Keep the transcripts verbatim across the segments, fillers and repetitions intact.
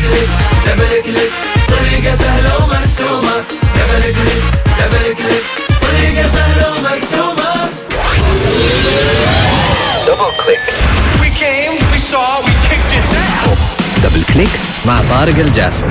كليك دبل كليك طريقة سهلة ومرسومة. دبل كليك دبل كليك طريقة سهلة ومرسومة. دبل كليك. We came, we saw, we kicked its ass. دبل كليك مع طارق الجاسر.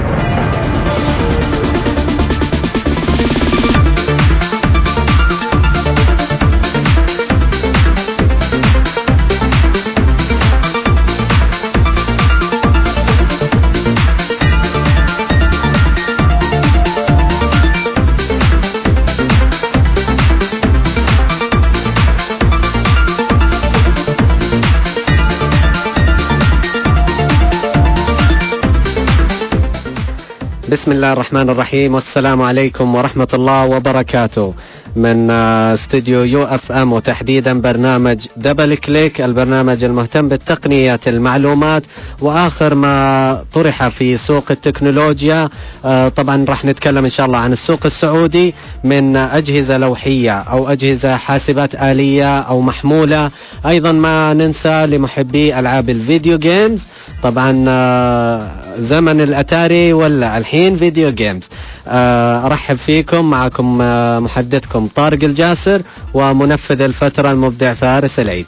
بسم الله الرحمن الرحيم، والسلام عليكم ورحمة الله وبركاته من استوديو يو اف ام، وتحديدا برنامج دبل كليك، البرنامج المهتم بالتقنية المعلومات وآخر ما طرح في سوق التكنولوجيا. طبعا راح نتكلم إن شاء الله عن السوق السعودي من أجهزة لوحية أو أجهزة حاسبات آلية أو محمولة. أيضا ما ننسى لمحبي ألعاب الفيديو جيمز، طبعا زمن الأتاري ولا الحين فيديو جيمز. أرحب فيكم، معكم محدثكم طارق الجاسر ومنفذ الفترة المبدع فارس العيد.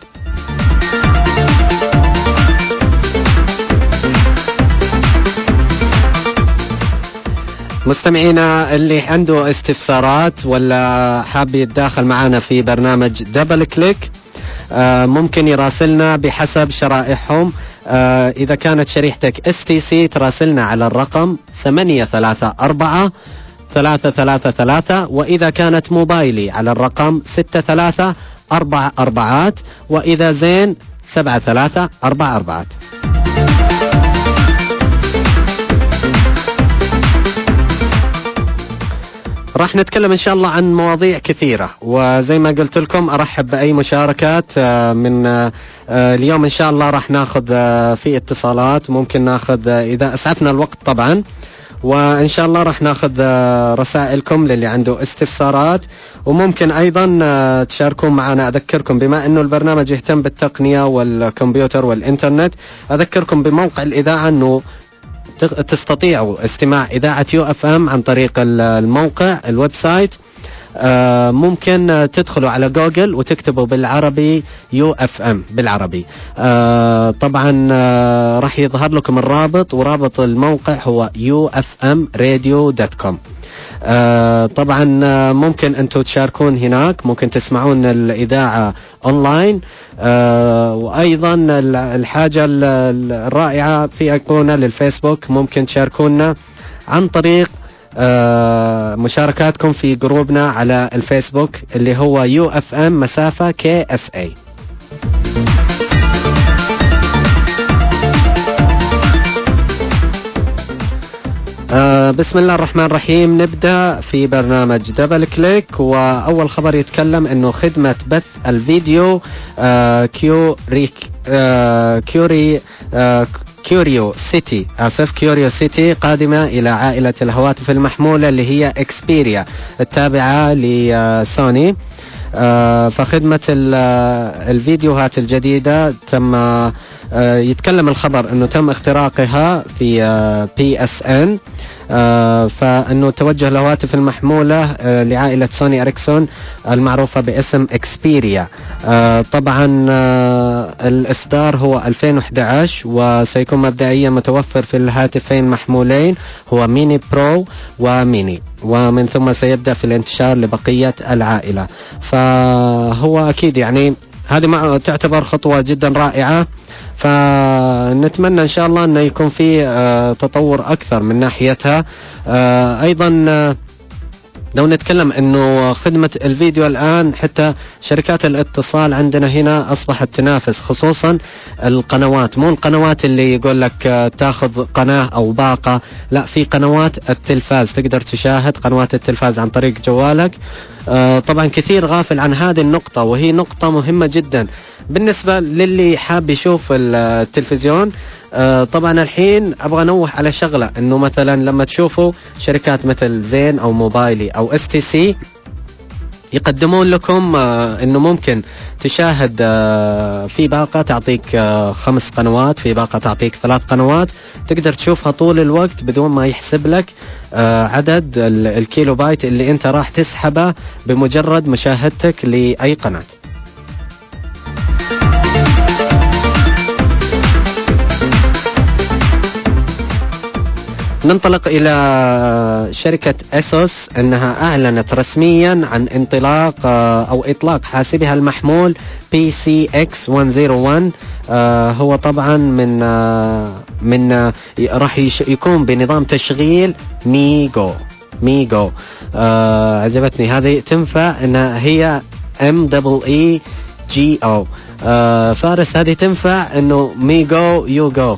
مستمعينا اللي عنده استفسارات ولا حاب يتداخل معنا في برنامج دبل كليك ممكن يراسلنا بحسب شرائحهم. إذا كانت شريحتك اس تي سي تراسلنا على الرقم ثمانية ثلاثة أربعة ثلاثة ثلاثة ثلاثة، وإذا كانت موبايلي على الرقم ستة ثلاثة أربعة أربعات، وإذا زين سبعة ثلاثة أربعة أربعات. راح نتكلم إن شاء الله عن مواضيع كثيرة، وزي ما قلت لكم أرحب بأي مشاركات من اليوم. إن شاء الله راح ناخذ في اتصالات، ممكن ناخذ إذا أسعفنا الوقت طبعا، وإن شاء الله راح ناخذ رسائلكم للي عنده استفسارات، وممكن أيضا تشاركون معنا. أذكركم بما أنه البرنامج يهتم بالتقنية والكمبيوتر والإنترنت، أذكركم بموقع الإذاعة أنه تستطيعوا استماع إذاعة يو اف ام عن طريق الموقع الويب سايت. آه ممكن تدخلوا على جوجل وتكتبوا بالعربي يو اف ام بالعربي. آه طبعا آه راح يظهر لكم الرابط، ورابط الموقع هو يو اف ام راديو دوت كوم. آه طبعا آه ممكن أنتم تشاركون هناك، ممكن تسمعون الإذاعة أونلاين. آه وأيضا الحاجة الرائعة في أيقونة للفيسبوك، ممكن تشاركونا عن طريق آه مشاركاتكم في جروبنا على الفيسبوك اللي هو يو اف ام مسافة كي اس اي. آه بسم الله الرحمن الرحيم. نبدأ في برنامج دبل كليك، وأول خبر يتكلم أنه خدمة بث الفيديو آه كيوري آه كيوري آه كيوريو سيتي أسف كيوريو سيتي قادمة إلى عائلة الهواتف المحمولة اللي هي إكسبيريا التابعة لسوني. آه فخدمة الفيديوهات الجديدة تم آه يتكلم الخبر أنه تم اختراقها في آه بي اس ان، آه فأنه توجه الهواتف المحمولة آه لعائلة سوني أريكسون المعروفة باسم إكسبيريا. آه طبعا آه الإصدار هو ألفين وأحد عشر، وسيكون مبدئيا متوفر في الهاتفين محمولين، هو ميني برو وميني، ومن ثم سيبدأ في الانتشار لبقية العائلة. فهو أكيد يعني هذه تعتبر خطوة جدا رائعة، فنتمنى إن شاء الله أنه يكون في آه تطور أكثر من ناحيتها. آه أيضا آه لو نتكلم أنه خدمة الفيديو الآن حتى شركات الاتصال عندنا هنا أصبحت تنافس، خصوصا القنوات، مو القنوات اللي يقول لك تاخذ قناة أو باقة، لا، في قنوات التلفاز تقدر تشاهد قنوات التلفاز عن طريق جوالك. آه طبعا كثير غافل عن هذه النقطة، وهي نقطة مهمة جدا بالنسبة للي حاب يشوف التلفزيون. آه طبعا الحين أبغى أنوه على شغلة، أنه مثلا لما تشوفوا شركات مثل زين أو موبايلي أو اس تي سي يقدمون لكم آه أنه ممكن تشاهد في باقة تعطيك خمس قنوات، في باقة تعطيك ثلاث قنوات، تقدر تشوفها طول الوقت بدون ما يحسب لك عدد الكيلو بايت اللي انت راح تسحبه بمجرد مشاهدتك لأي قناة. ننطلق إلى شركة أسوس، أنها أعلنت رسميا عن انطلاق أو إطلاق حاسبها المحمول بي سي إكس مئة وواحد. هو طبعا من من راح يكون بنظام تشغيل ميجو. ميجو عجبتني هذه، تنفع أنها هي ام دبل اي جي او. فارس هذه تنفع أنه ميجو يو جو.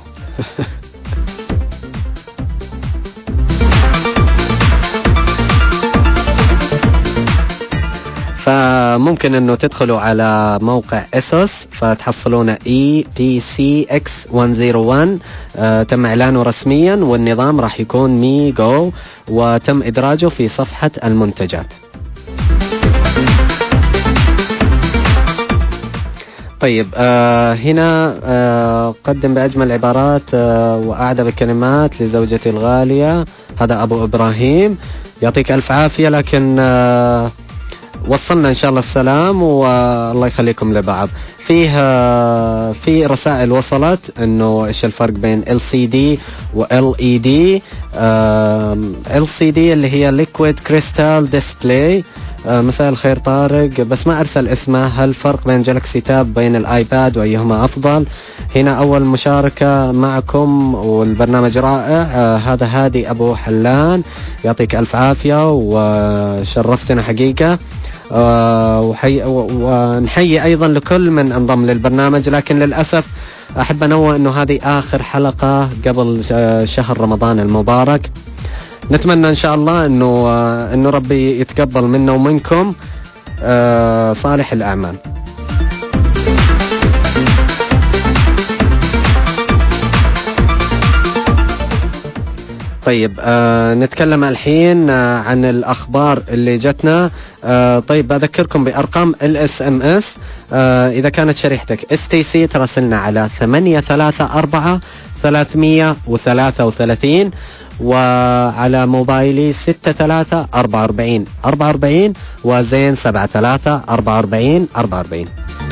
فممكن انه تدخلوا على موقع اسوس فتحصلون اي بي سي اكس مئة وواحد. آه تم اعلانه رسميا، والنظام راح يكون ميجو، وتم ادراجه في صفحة المنتجات. طيب آه هنا آه قدم بأجمل عبارات آه وأعذب الكلمات لزوجتي الغالية. هذا أبو إبراهيم، يعطيك ألف عافية. لكن آه وصلنا إن شاء الله السلام، والله يخليكم لبعض. فيه في رسائل وصلت إنه إيش الفرق بين إل سي دي و إل إي دي. إل سي دي اللي هي Liquid Crystal Display. مساء الخير طارق، بس ما أرسل اسمه. هل الفرق بين جالكسي تاب بين الآيباد وأيهما أفضل؟ هنا أول مشاركة معكم والبرنامج رائع. هذا هادي أبو حلان، يعطيك ألف عافية وشرفتنا حقيقة. آه وحي ونحيي أيضا لكل من انضم للبرنامج، لكن للأسف أحب أنوه أنه هذه آخر حلقة قبل شهر رمضان المبارك. نتمنى إن شاء الله أنه آه أنه ربي يتقبل منا ومنكم آه صالح الأعمال. طيب آه نتكلم الحين آه عن الأخبار اللي جتنا. آه طيب أذكركم بأرقام ال إس إم إس. آه إذا كانت شريحتك إس تي سي تراسلنا على ثمانية ثلاثة أربعة ثلاثمية وثلاثة وثلاثين، وعلى موبايلي ستة ثلاثة أربعة أربعين أربعة أربعين وزين سبعة ثلاثة أربعة أربعين أربعة أربعين.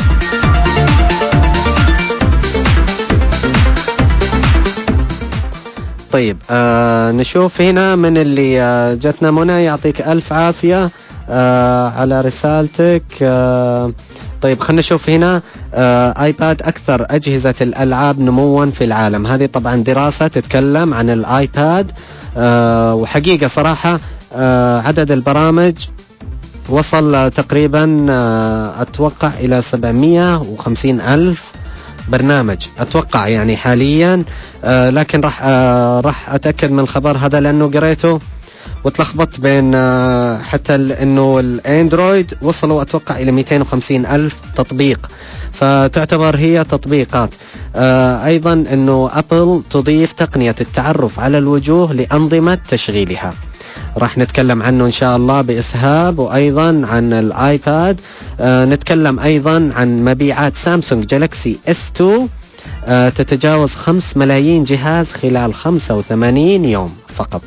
طيب آه نشوف هنا من اللي آه جتنا. منى يعطيك ألف عافية آه على رسالتك. آه طيب خلنا نشوف هنا. آه آيباد أكثر أجهزة الألعاب نموا في العالم. هذه طبعا دراسة تتكلم عن الآيباد. آه وحقيقة صراحة آه عدد البرامج وصل تقريبا آه أتوقع إلى سبعمية وخمسين ألف برنامج أتوقع يعني حاليا. آه لكن راح آه راح أتأكد من الخبر هذا لأنه قريته وتلخبطت بين آه حتى إنه الأندرويد وصلوا أتوقع إلى مئتين وخمسين ألف تطبيق، فتعتبر هي تطبيقات. آه أيضا إنه أبل تضيف تقنية التعرف على الوجوه لأنظمة تشغيلها، راح نتكلم عنه إن شاء الله بإسهاب. وأيضا عن الآيباد آه نتكلم أيضا عن مبيعات سامسونج جالكسي إس تو آه تتجاوز خمس ملايين جهاز خلال خمسة وثمانين يوم فقط.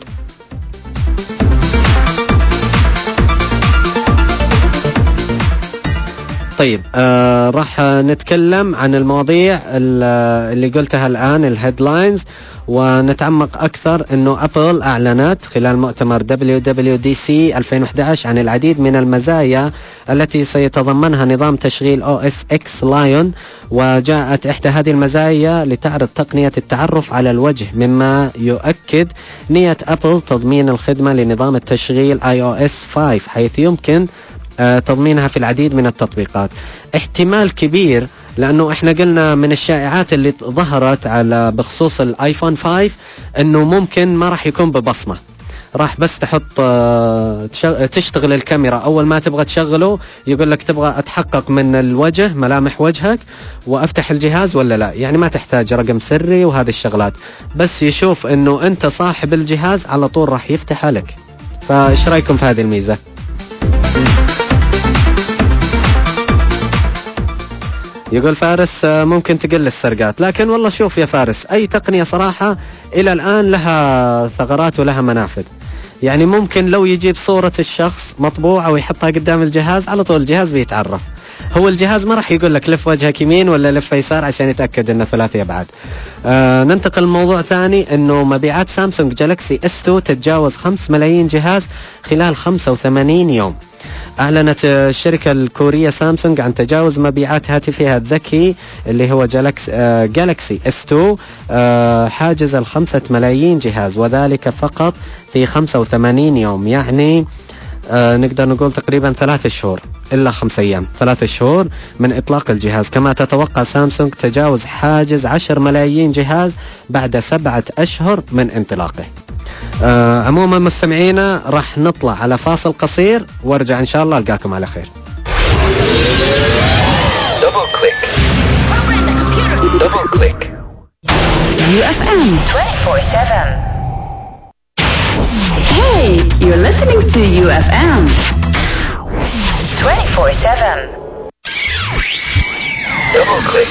طيب آه راح نتكلم عن المواضيع اللي قلتها الآن، الهيدلاينز، ونتعمق أكثر. أنه أبل أعلنت خلال مؤتمر دبليو دبليو دي سي ألفين وإحدى عشر عن العديد من المزايا التي سيتضمنها نظام تشغيل أو إس إكس Lion، وجاءت إحدى هذه المزايا لتعرض تقنية التعرف على الوجه، مما يؤكد نية أبل تضمين الخدمة لنظام التشغيل آي أو إس خمسة، حيث يمكن تضمينها في العديد من التطبيقات. احتمال كبير، لأنه إحنا قلنا من الشائعات اللي ظهرت على بخصوص الآيفون خمسة أنه ممكن ما راح يكون ببصمة، راح بس تحط تشتغل الكاميرا أول ما تبغى تشغله، يقول لك تبغى أتحقق من الوجه، ملامح وجهك، وأفتح الجهاز ولا لا. يعني ما تحتاج رقم سري وهذه الشغلات، بس يشوف أنه أنت صاحب الجهاز على طول راح يفتحها لك. فإيش رأيكم في هذه الميزة؟ يقول فارس ممكن تقل السرقات، لكن والله شوف يا فارس، أي تقنية صراحة إلى الآن لها ثغرات ولها منافذ. يعني ممكن لو يجيب صورة الشخص مطبوعة ويحطها قدام الجهاز، على طول الجهاز بيتعرف. هو الجهاز ما راح يقول لك لف وجهك يمين ولا لف يسار عشان يتأكد انه ثلاثي ابعاد. آه ننتقل لموضوع ثاني، انه مبيعات سامسونج جالاكسي اس تو تتجاوز خمسة ملايين جهاز خلال خمسة وثمانين يوم. أعلنت الشركة الكورية سامسونج عن تجاوز مبيعات هاتفها الذكي اللي هو جالاكسي, آه جالاكسي اس تو آه حاجز الخمسة ملايين جهاز، وذلك فقط في خمسة وثمانين يوم. يعني آه نقدر نقول تقريبا ثلاثة شهور إلا خمسة أيام، ثلاثة شهور من إطلاق الجهاز. كما تتوقع سامسونج تجاوز حاجز عشر ملايين جهاز بعد سبعة أشهر من انطلاقه. آه عموما مستمعينا راح نطلع على فاصل قصير وارجع إن شاء الله ألقاكم على خير. Double click. Double click. U F M twenty-four seven. Hey, you're listening to U F M twenty-four seven. Double click.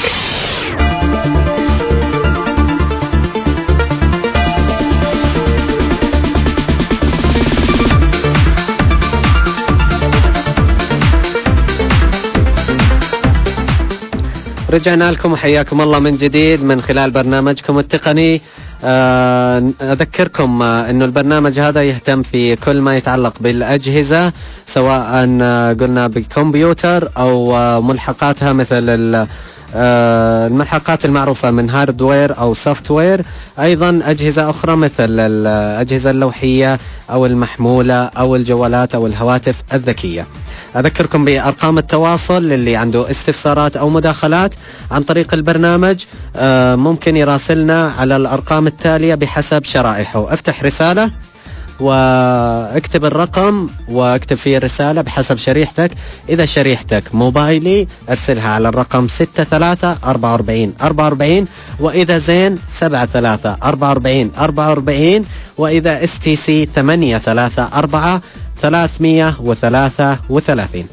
رجعنا لكم وحياكم الله من جديد من خلال برنامجكم التقني. أذكركم أنه البرنامج هذا يهتم في كل ما يتعلق بالأجهزة، سواء قلنا بالكمبيوتر أو ملحقاتها مثل الملحقات المعروفة من هاردوير أو سوفتوير، أيضا أجهزة أخرى مثل الأجهزة اللوحية أو المحمولة أو الجوالات أو الهواتف الذكية. أذكركم بأرقام التواصل للي عنده استفسارات أو مداخلات عن طريق البرنامج، ممكن يراسلنا على الأرقام التالية بحسب شرائحه. افتح رسالة واكتب الرقم واكتب فيه الرسالة بحسب شريحتك. إذا شريحتك موبايلي أرسلها على الرقم ستة ثلاثة أربعة أربعين أربعة أربعين، وإذا زين سبعة ثلاثة أربعة أربعين أربعة أربعين، وإذا اس تي سي ثمانية ثلاثة أربعة ثلاثمية وثلاثة وثلاثين.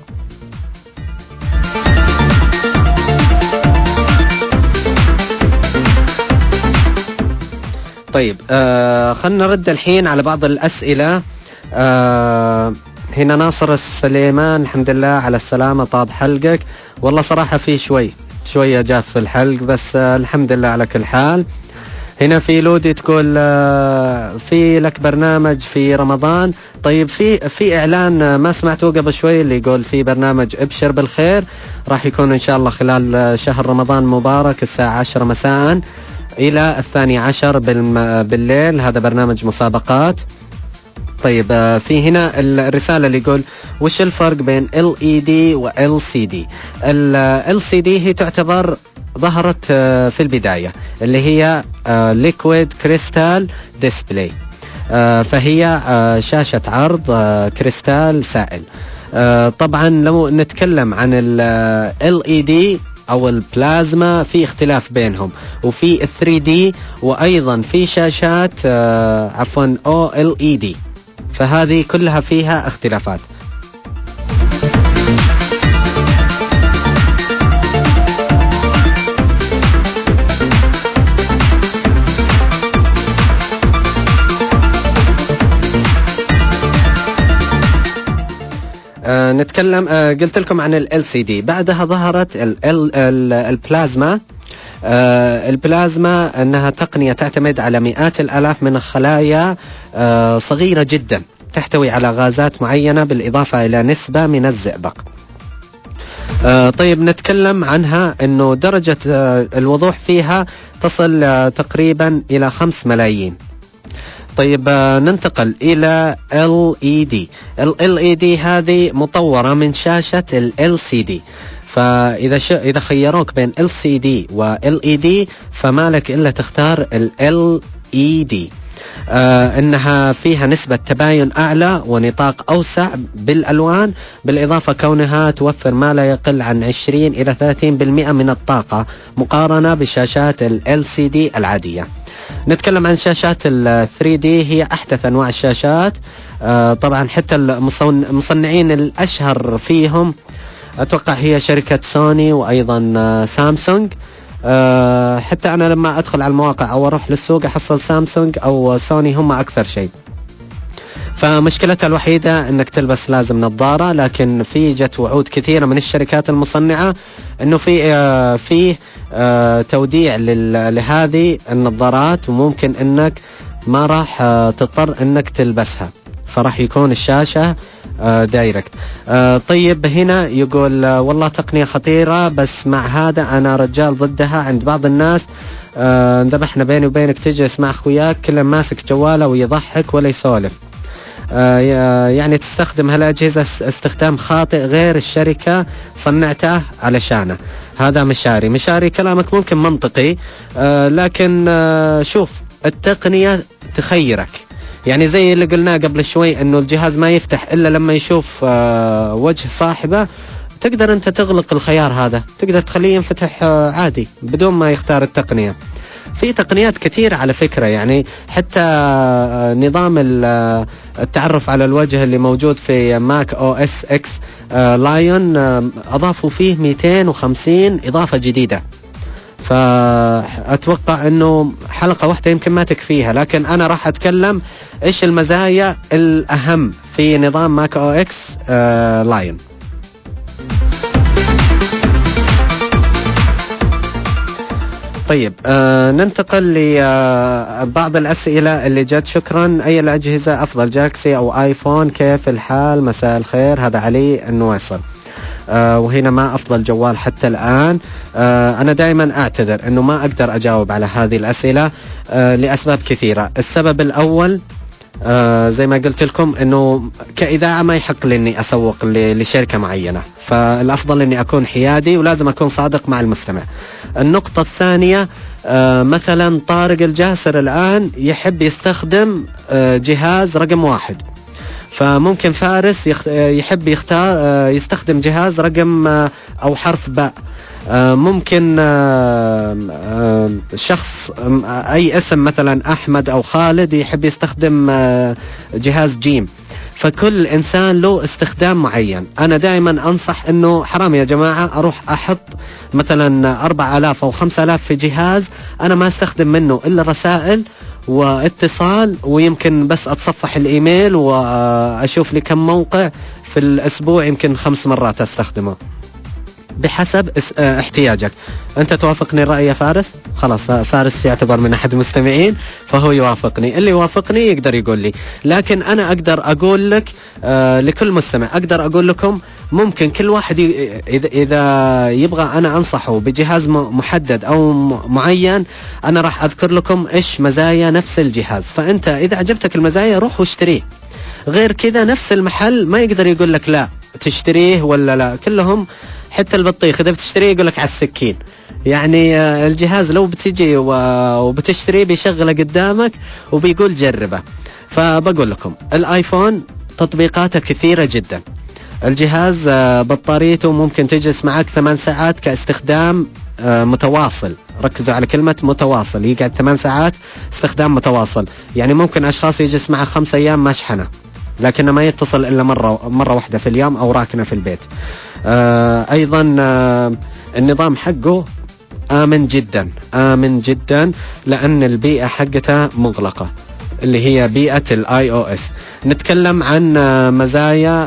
طيب آه خلنا نرد الحين على بعض الأسئلة. آه هنا ناصر السليمان، الحمد لله على السلامة، طاب حلقك. والله صراحة في شوي شوية جاف في الحلق، بس آه الحمد لله على كل حال. هنا في لودي تقول آه في لك برنامج في رمضان. طيب في في إعلان ما سمعته قبل شوي اللي يقول في برنامج ابشر بالخير، راح يكون إن شاء الله خلال شهر رمضان مبارك الساعة عشرة مساء إلى الثاني عشر بالليل. هذا برنامج مسابقات. طيب في هنا الرسالة اللي يقول وش الفرق بين إل إي دي و إل سي دي؟ ال إل سي دي هي تعتبر ظهرت في البداية اللي هي Liquid Crystal Display، فهي شاشة عرض كريستال سائل. طبعا لو نتكلم عن ال إل إي دي أو البلازما في اختلاف بينهم، وفي ثري دي، وأيضا في شاشات آه عفوا أو إل إي دي، فهذه كلها فيها اختلافات. آه نتكلم آه قلت لكم عن ال إل سي دي، بعدها ظهرت ال ال البلازما. آه البلازما أنها تقنية تعتمد على مئات الآلاف من الخلايا آه صغيرة جدا، تحتوي على غازات معينة بالإضافة إلى نسبة من الزئبق. آه طيب نتكلم عنها أنه درجة آه الوضوح فيها تصل آه تقريبا إلى خمس ملايين. طيب ننتقل إلى إل إي دي. ال إل إي دي هذه مطورة من شاشة ال إل سي دي، فإذا ش... إذا خيروك بين إل سي دي و إل إي دي فما لك إلا تختار ال إل إي دي. آه إنها فيها نسبة تباين أعلى ونطاق أوسع بالألوان، بالإضافة كونها توفر ما لا يقل عن عشرين إلى ثلاثين بالمئة من الطاقة مقارنة بشاشات ال إل سي دي العادية. نتكلم عن شاشات ال ثري دي، هي أحدث أنواع الشاشات. آه طبعا حتى المصنعين الأشهر فيهم أتوقع هي شركة سوني وأيضا سامسونج. أه حتى أنا لما أدخل على المواقع أو أروح للسوق أحصل سامسونج أو سوني هم أكثر شيء. فمشكلتها الوحيدة أنك تلبس لازم نظارة، لكن في جت وعود كثيرة من الشركات المصنعة أنه في أه في أه توديع لهذه النظارات، وممكن أنك ما راح أه تضطر أنك تلبسها، فراح يكون الشاشة آه دايركت. آه طيب هنا يقول آه والله تقنية خطيرة، بس مع هذا أنا رجال ضدها. عند بعض الناس آه ذبحنا بيني وبينك تجلس مع أخوياك كله ماسك جواله ويضحك ولا يسولف. آه يعني تستخدم هالأجهزة استخدام خاطئ غير الشركة صنعتها علشانه. هذا مشاري مشاري كلامك ممكن منطقي، آه لكن آه شوف التقنية تخيرك، يعني زي اللي قلناه قبل شوي انه الجهاز ما يفتح الا لما يشوف آه وجه صاحبه. تقدر انت تغلق الخيار هذا، تقدر تخليه ينفتح آه عادي بدون ما يختار التقنية. في تقنيات كثيرة على فكرة، يعني حتى آه نظام التعرف على الوجه اللي موجود في ماك او اس اكس آه لايون آه اضافوا فيه مئتين وخمسين اضافة جديدة. فأتوقع أنه حلقة واحدة يمكن ما تكفيها، لكن أنا راح أتكلم إيش المزايا الأهم في نظام ماك أو إكس آه لاين. طيب آه ننتقل لبعض الأسئلة اللي جت. شكرا. أي الأجهزة أفضل، جاكسي أو آيفون؟ كيف الحال؟ مساء الخير، هذا علي النويصل. آه وهنا ما أفضل جوال حتى الآن. آه أنا دائما أعتذر أنه ما أقدر أجاوب على هذه الأسئلة آه لأسباب كثيرة. السبب الأول آه زي ما قلت لكم أنه كإذاعة ما يحق لي أني أسوق لشركة معينة، فالأفضل أني أكون حيادي ولازم أكون صادق مع المستمع. النقطة الثانية آه مثلا طارق الجاسر الآن يحب يستخدم آه جهاز رقم واحد، فممكن فارس يحب يختار يستخدم جهاز رقم أو حرف باء. ممكن شخص أي اسم مثلا أحمد أو خالد يحب يستخدم جهاز جيم. فكل إنسان له استخدام معين. أنا دائما أنصح أنه حرام يا جماعة أروح أحط مثلا أربع آلاف أو خمس آلاف في جهاز أنا ما استخدم منه إلا رسائل واتصال، ويمكن بس أتصفح الإيميل وأشوف لي كم موقع في الأسبوع، يمكن خمس مرات أستخدمه بحسب احتياجك. أنت توافقني الرأي يا فارس؟ خلاص فارس يعتبر من أحد المستمعين فهو يوافقني. اللي يوافقني يقدر يقول لي، لكن أنا أقدر أقول لك آه لكل مستمع أقدر أقول لكم ممكن كل واحد إذا, إذا يبغى أنا أنصحه بجهاز محدد أو معين أنا راح أذكر لكم إيش مزايا نفس الجهاز، فأنت إذا عجبتك المزايا روح واشتريه. غير كذا نفس المحل ما يقدر يقول لك لا تشتريه ولا لا، كلهم حتى البطيخ إذا بتشتريه يقول لك على السكين. يعني الجهاز لو بتجي وبتشتريه بيشغله قدامك وبيقول جربه. فبقول لكم الآيفون تطبيقاته كثيرة جدا. الجهاز بطاريته ممكن تجلس معك ثمان ساعات كاستخدام متواصل. ركزوا على كلمة متواصل، يقعد ثمان ساعات استخدام متواصل. يعني ممكن أشخاص يجلس معه خمس أيام مشحنة لكنه ما يتصل إلا مرة مرة واحدة في اليوم أو راكنة في البيت. آه أيضا آه النظام حقه آمن جدا آمن جدا لأن البيئة حقتها مغلقة اللي هي بيئة الاي او اس. نتكلم عن مزايا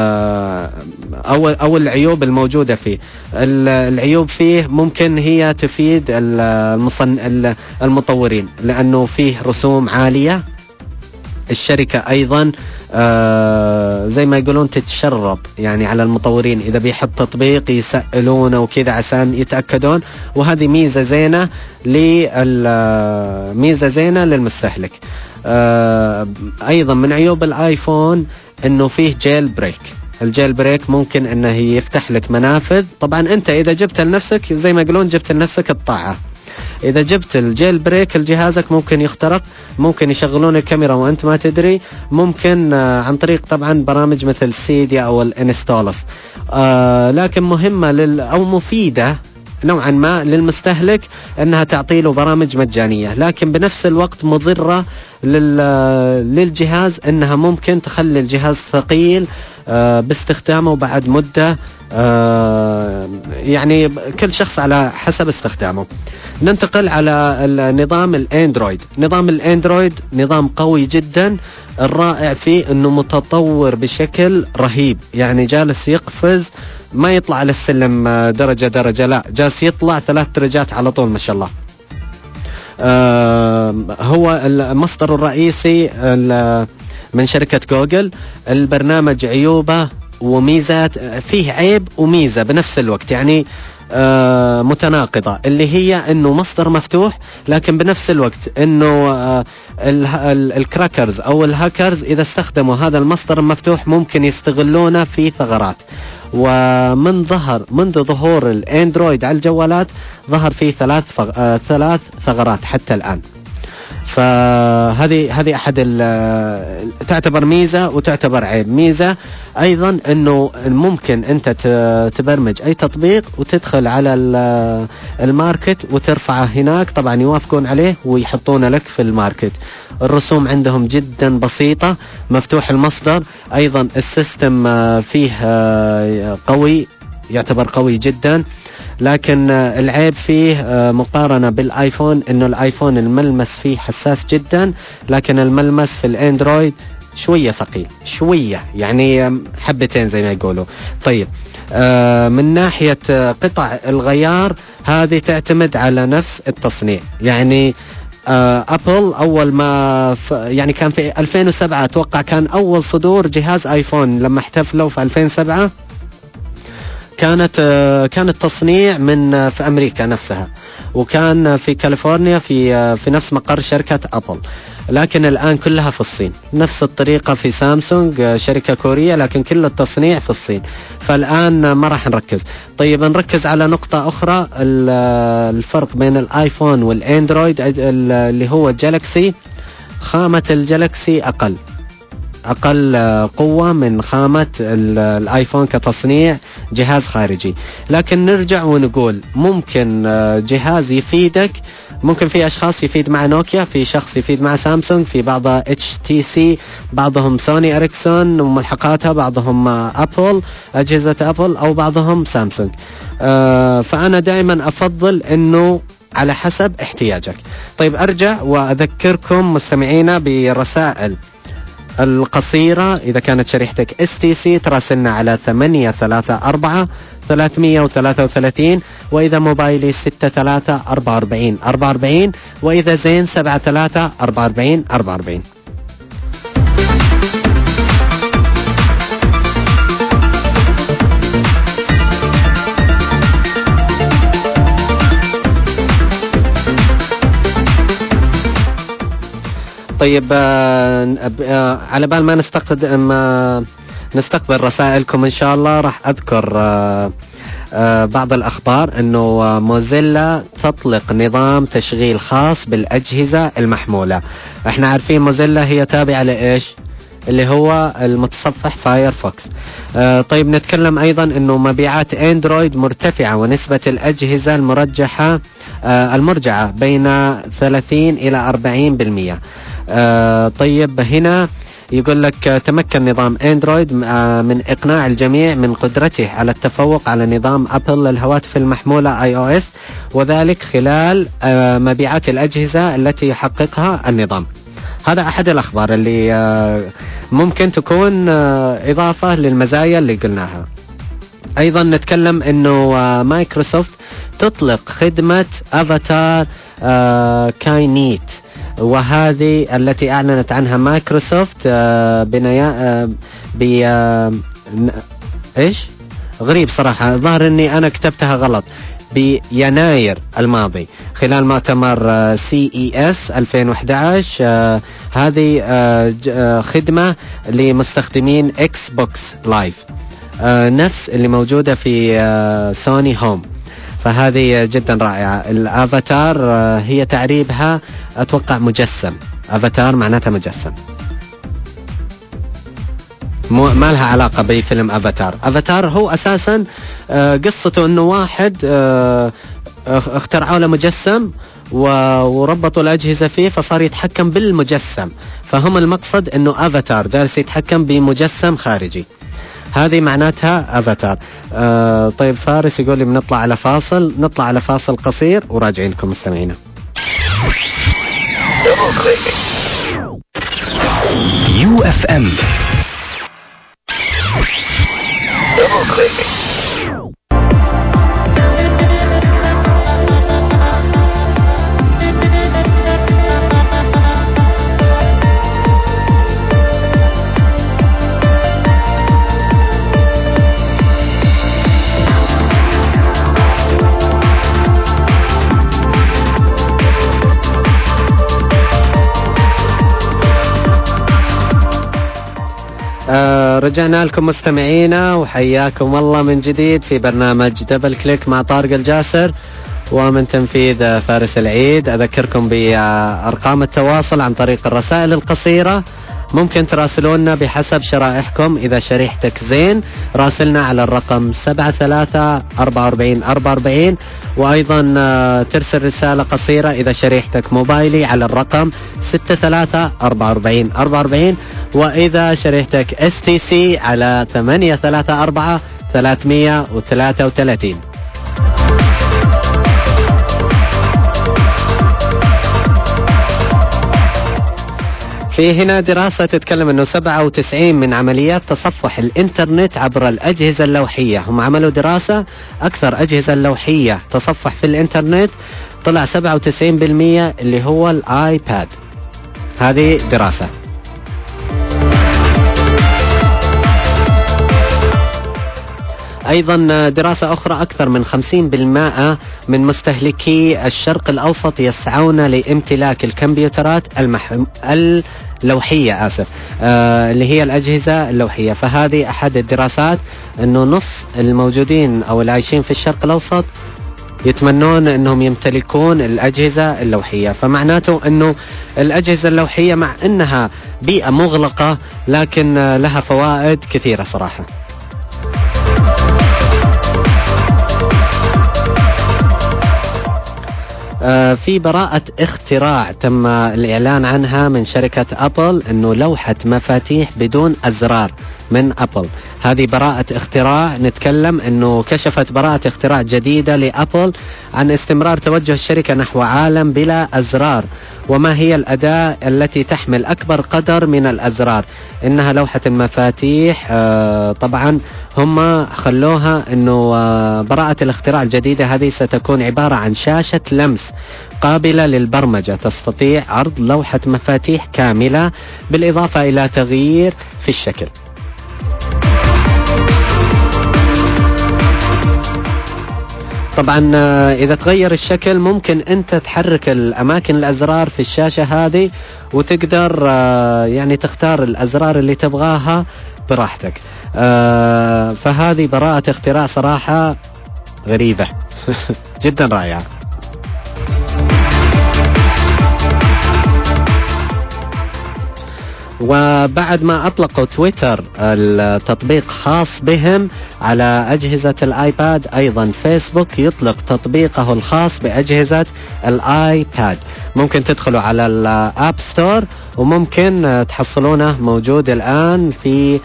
أو أو العيوب الموجودة فيه. العيوب فيه ممكن هي تفيد المصن المطورين لأنه فيه رسوم عالية. الشركة أيضا آه زي ما يقولون تتشرط يعني على المطورين، إذا بيحط تطبيق يسألونه وكذا عشان يتأكدون، وهذه ميزة زينة ميزة زينة للمستهلك. آه أيضا من عيوب الآيفون أنه فيه جيل بريك. الجيل بريك ممكن أنه يفتح لك منافذ. طبعا أنت إذا جبت لنفسك زي ما يقولون جبت لنفسك الطاعة. إذا جبت الجيل بريك لجهازك ممكن يخترق، ممكن يشغلون الكاميرا وأنت ما تدري، ممكن آه عن طريق طبعا برامج مثل سيديا أو الانستولس. آه لكن مهمة لل أو مفيدة نوعا ما للمستهلك أنها تعطي له برامج مجانية، لكن بنفس الوقت مضرة للجهاز، أنها ممكن تخلي الجهاز ثقيل باستخدامه بعد مدة، يعني كل شخص على حسب استخدامه. ننتقل على النظام الأندرويد. نظام الأندرويد نظام قوي جدا، الرائع فيه أنه متطور بشكل رهيب، يعني جالس يقفز، ما يطلع على السلم درجة درجة، لا جالس يطلع ثلاث درجات على طول ما شاء الله. آه هو المصدر الرئيسي من شركة جوجل. البرنامج عيوبه وميزات، فيه عيب وميزة بنفس الوقت، يعني آه متناقضة، اللي هي انه مصدر مفتوح، لكن بنفس الوقت انه آه الكراكرز او الهاكرز اذا استخدموا هذا المصدر المفتوح ممكن يستغلونه في ثغرات. ومن ظهر منذ ظهور الاندرويد على الجوالات ظهر فيه ثلاث فغ... آه ثلاث ثغرات حتى الآن. فهذه هذه أحد تعتبر ميزة وتعتبر عيب. ميزة أيضا أنه ممكن أنت تبرمج أي تطبيق وتدخل على الماركت وترفعه هناك، طبعا يوافقون عليه ويحطون لك في الماركت. الرسوم عندهم جدا بسيطة، مفتوح المصدر، أيضا السيستم فيه قوي، يعتبر قوي جدا. لكن العيب فيه مقارنة بالآيفون انه الآيفون الملمس فيه حساس جدا، لكن الملمس في الاندرويد شوية ثقيل، شوية يعني حبتين زي ما يقولوا. طيب من ناحية قطع الغيار، هذه تعتمد على نفس التصنيع. يعني أبل أول ما يعني كان في ألفين وسبعة أتوقع كان أول صدور جهاز آيفون، لما احتفلوا في ألفين وسبعة كانت كان التصنيع من في أمريكا نفسها، وكان في كاليفورنيا في في نفس مقر شركة أبل. لكن الآن كلها في الصين، نفس الطريقة في سامسونج شركة كورية، لكن كل التصنيع في الصين. فالآن ما راح نركز. طيب نركز على نقطة أخرى، الفرق بين الآيفون والأندرويد اللي هو الجالكسي. خامة الجالكسي أقل أقل قوة من خامة الآيفون كتصنيع جهاز خارجي. لكن نرجع ونقول ممكن جهاز يفيدك، ممكن في أشخاص يفيد مع نوكيا، في شخص يفيد مع سامسونج، في بعضها اتش تي سي، بعضهم سوني إريكسون وملحقاتها، بعضهم أبل أجهزة أبل، أو بعضهم سامسونج. فأنا دائما أفضل أنه على حسب احتياجك. طيب أرجع وأذكركم مستمعينا بالرسائل القصيرة. إذا كانت شريحتك اس تي سي تراسلنا على ثمانية ثلاثة أربعة ثلاثمية وثلاثة وثلاثين، وإذا موبايلي ستة ثلاثة أربعة أربعين أربعة أربعين، وإذا زين سبعة ثلاثة أربعة أربعين أربعة أربعين. طيب آه آه على بال ما نستقبل آه نستقبل رسائلكم إن شاء الله، راح أذكر آه آه بعض الأخبار. أنه موزيلا تطلق نظام تشغيل خاص بالأجهزة المحمولة. احنا عارفين موزيلا هي تابعة لإيش؟ اللي هو المتصفح فايرفوكس. آه طيب نتكلم أيضا أنه مبيعات أندرويد مرتفعة، ونسبة الأجهزة المرجحة آه المرجعة بين ثلاثين إلى أربعين بالمئة. آه طيب هنا يقول لك تمكن نظام اندرويد من اقناع الجميع من قدرته على التفوق على نظام ابل للهواتف المحمولة اي او اس، وذلك خلال آه مبيعات الاجهزة التي يحققها النظام. هذا احد الاخبار اللي آه ممكن تكون آه اضافة للمزايا اللي قلناها. ايضا نتكلم انه آه مايكروسوفت تطلق خدمة افاتار آه كاينيت، وهذه التي أعلنت عنها مايكروسوفت آه بنيا آه بي آه إيش غريب صراحة، ظهر إني أنا كتبتها غلط، بيناير الماضي خلال مؤتمر آه سي إي إس ألفين وأحد عشر. آه هذه آه آه خدمة لمستخدمين إكس بوكس لايف، آه نفس اللي موجودة في آه سوني هوم. فهذه جدا رائعة. الافاتار هي تعريبها اتوقع مجسم، افاتار معناتها مجسم. مو ما لها علاقة بفيلم افاتار. افاتار هو اساسا آه قصته انه واحد آه اخترعوا له مجسم وربطوا الأجهزة فيه فصار يتحكم بالمجسم، فهم المقصد انه افاتار جالس يتحكم بمجسم خارجي. هذه معناتها افاتار. آه طيب فارس يقول لي بنطلع على فاصل، نطلع على فاصل قصير وراجعين لكم مستمعينا. يو اف ام Double click. آه رجعنا لكم مستمعينا وحياكم الله من جديد في برنامج دبل كليك مع طارق الجاسر ومن تنفيذ فارس العيد. أذكركم بأرقام التواصل عن طريق الرسائل القصيرة، ممكن تراسلونا بحسب شرائحكم. إذا شريحتك زين راسلنا على الرقم سبعة ثلاثة أربعة أربعين أربعة أربعين، وأيضا ترسل رسالة قصيرة إذا شريحتك موبايلي على الرقم ستة ثلاثة أربعة أربعين أربعة أربعين، وإذا شريحتك اس تي سي على ثمانية ثلاثة أربعة ثلاثمية وثلاثة وثلاثين. في هنا دراسة تتكلم أنه سبعة وتسعين من عمليات تصفح الإنترنت عبر الأجهزة اللوحية. هم عملوا دراسة أكثر أجهزة اللوحية تصفح في الإنترنت، طلع سبعة وتسعين بالمئة اللي هو الآيباد. هذه دراسة. أيضا دراسة أخرى، أكثر من خمسين بالمئة من مستهلكي الشرق الأوسط يسعون لامتلاك الكمبيوترات المحم... اللوحية آسف آه اللي هي الأجهزة اللوحية. فهذه أحد الدراسات أنه نص الموجودين أو العايشين في الشرق الأوسط يتمنون أنهم يمتلكون الأجهزة اللوحية. فمعناته أنه الأجهزة اللوحية مع أنها بيئة مغلقة لكن لها فوائد كثيرة صراحة. في براءة اختراع تم الإعلان عنها من شركة أبل، أنه لوحة مفاتيح بدون أزرار من أبل. هذه براءة اختراع، نتكلم أنه كشفت براءة اختراع جديدة لأبل عن استمرار توجه الشركة نحو عالم بلا أزرار. وما هي الأداة التي تحمل أكبر قدر من الأزرار؟ إنها لوحة المفاتيح. آه طبعا هم خلوها أنه آه براءة الاختراع الجديدة هذه ستكون عبارة عن شاشة لمس قابلة للبرمجة، تستطيع عرض لوحة مفاتيح كاملة بالإضافة إلى تغيير في الشكل. طبعا إذا تغير الشكل ممكن أنت تحرك الأماكن الأزرار في الشاشة هذه وتقدر يعني تختار الأزرار اللي تبغاها براحتك. فهذه براءة اختراع صراحة غريبة جدا رائعة. وبعد ما أطلقوا تويتر التطبيق خاص بهم على أجهزة الآيباد، أيضا فيسبوك يطلق تطبيقه الخاص بأجهزة الآيباد. ممكن تدخلوا على الآب ستور وممكن تحصلونه موجود الآن في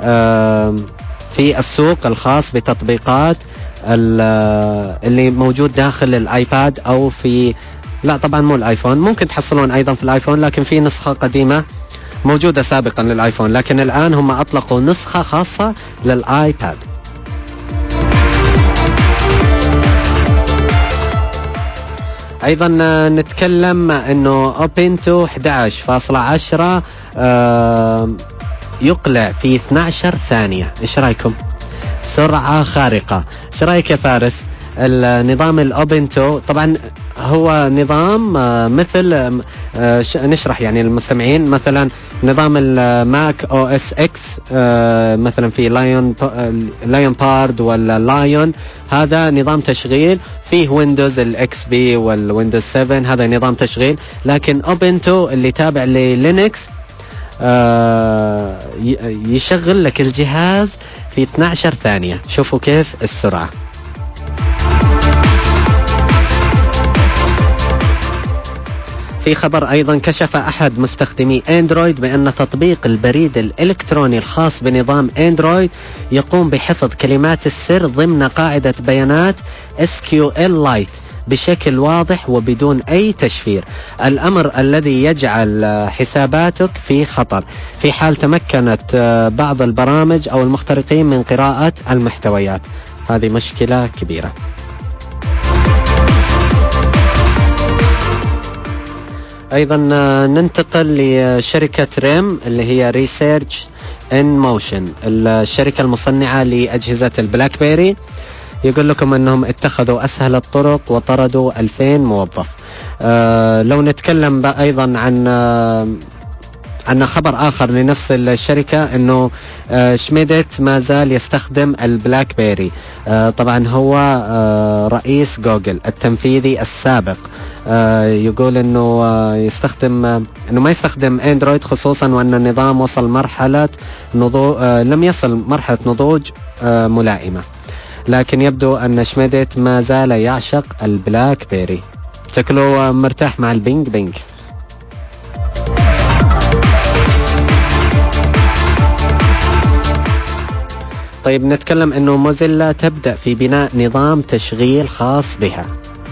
في السوق الخاص بتطبيقات اللي موجود داخل الآيباد أو في لا طبعا مو الآيفون. ممكن تحصلون أيضا في الآيفون، لكن في نسخة قديمة موجودة سابقا للآيفون، لكن الآن هم أطلقوا نسخة خاصة للآيباد. أيضا نتكلم أنه أوبنتو أحد عشر فاصلة عشرة يقلع في اثنتي عشرة ثانية. إيش رأيكم؟ سرعة خارقة. إيش رأيك يا فارس؟ النظام الأوبنتو طبعا هو نظام مثل نشرح يعني المستمعين، مثلا نظام الماك او اس اكس مثلا في لايون لايون بارد ولا لايون، هذا نظام تشغيل. فيه ويندوز الاكس بي والويندوز سبعة، هذا نظام تشغيل. لكن اوبنتو اللي تابع للينكس آه يشغل لك الجهاز في اثنتي عشرة ثانية. شوفوا كيف السرعة. في خبر أيضا، كشف أحد مستخدمي أندرويد بأن تطبيق البريد الإلكتروني الخاص بنظام أندرويد يقوم بحفظ كلمات السر ضمن قاعدة بيانات إس كيو إل Lite بشكل واضح وبدون أي تشفير، الأمر الذي يجعل حساباتك في خطر في حال تمكنت بعض البرامج أو المخترقين من قراءة المحتويات. هذه مشكلة كبيرة. أيضا ننتقل لشركة ريم اللي هي ريسيرش إن موشن، الشركة المصنعة لأجهزة البلاك بيري. يقول لكم أنهم اتخذوا أسهل الطرق وطردوا ألفين موظف. أه لو نتكلم أيضا عن أه عن خبر آخر لنفس الشركة، أنه أه شميدت ما زال يستخدم البلاك بيري. أه طبعا هو أه رئيس جوجل التنفيذي السابق. آه يقول انه آه يستخدم آه انه ما يستخدم اندرويد، خصوصا وان النظام وصل مرحلة نضوج آه لم يصل مرحلة نضوج آه ملائمة، لكن يبدو ان شميدت ما زال يعشق البلاك بيري. شكله آه مرتاح مع البينج بينج. طيب نتكلم انه موزيلا تبدأ في بناء نظام تشغيل خاص بها.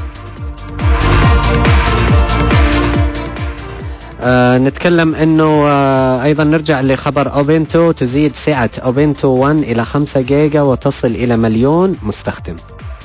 آه نتكلم انه آه ايضا نرجع لخبر اوبنتو، تزيد سعة اوبنتو واحد الى خمسة جيجا وتصل الى مليون مستخدم.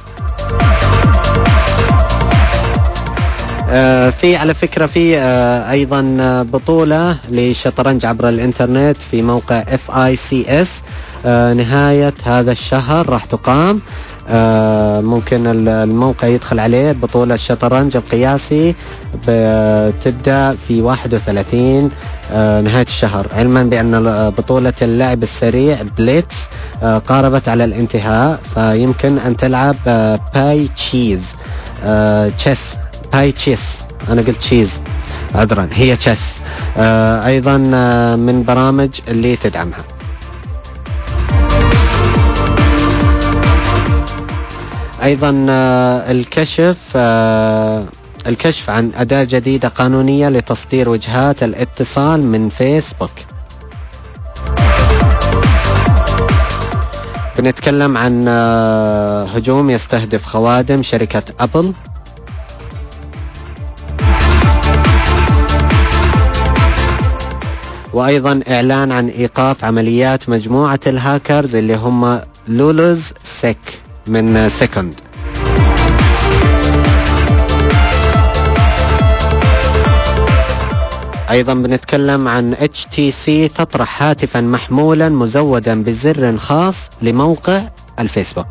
آه في على فكرة في آه ايضا بطولة للشطرنج عبر الانترنت في موقع إف آي سي إس آه نهاية هذا الشهر راح تقام. آه ممكن الموقع يدخل عليه. بطولة الشطرنج القياسي بتبدأ في واحد وثلاثين آه نهاية الشهر، علما بأن بطولة اللعب السريع بليتس آه قاربت على الانتهاء، فيمكن أن تلعب آه باي تشيز آه تشيس باي تشيس أنا قلت تشيز عذرا، هي تشيس آه أيضا آه من برامج اللي تدعمها. أيضا الكشف الكشف عن أداة جديدة قانونية لتصدير وجهات الاتصال من فيسبوك. بنتكلم عن هجوم يستهدف خوادم شركة أبل. وأيضا إعلان عن إيقاف عمليات مجموعة الهاكرز اللي هم لولوز سيك من سكند. أيضا بنتكلم عن إتش تي سي تطرح هاتفا محمولا مزودا بزر خاص لموقع الفيسبوك.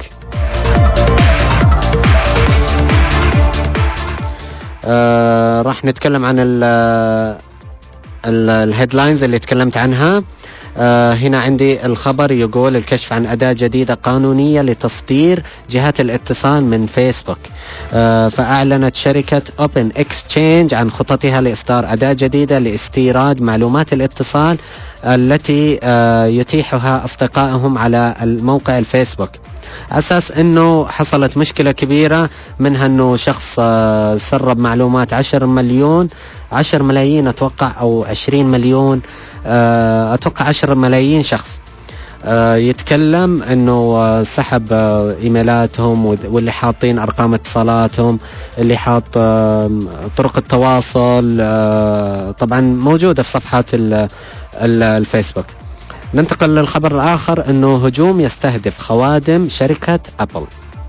آه راح نتكلم عن الهيدلاينز اللي تكلمت عنها. آه هنا عندي الخبر يقول الكشف عن أداة جديدة قانونية لتصدير جهات الاتصال من فيسبوك. آه فأعلنت شركة أوبن إكستشينج عن خططها لإصدار أداة جديدة لاستيراد معلومات الاتصال التي آه يتيحها أصدقائهم على الموقع الفيسبوك، أساس أنه حصلت مشكلة كبيرة منها أنه شخص آه سرب معلومات عشر مليون عشر ملايين أتوقع أو عشرين مليون آه أتوقع عشر ملايين شخص. آه يتكلم أنه آه سحب آه إيميلاتهم، واللي حاطين أرقام اتصالاتهم، اللي حاط آه طرق التواصل آه طبعا موجودة في صفحات الفيسبوك. ننتقل للخبر الآخر، أنه هجوم يستهدف خوادم شركة أبل.